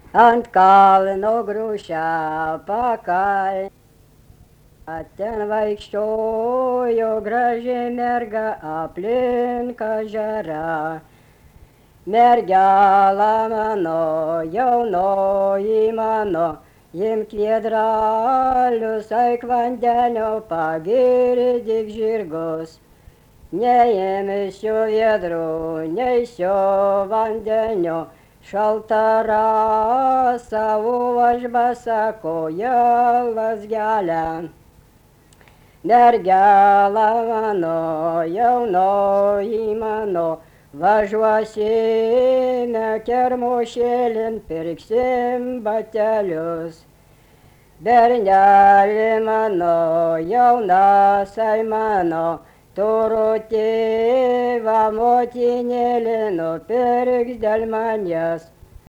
ant kalno grūšia pakalnė. Ten vaikščiojo graži merga aplink ežerą. Mergelė mano, jaunoji mano, imk vėdralius, eik vandenio, pagirdyk žirgus. Neimsiu vėdrų, neisiu vandenio, šalta rasa, o aš basa koja lasgelę. Mergelė mano, jaunoji mano, važiuosime kermošėlin, pirksim batelius. Berneli mano, jaunasai mano, turiu tėvą motinėlį, nupirks dėl manęs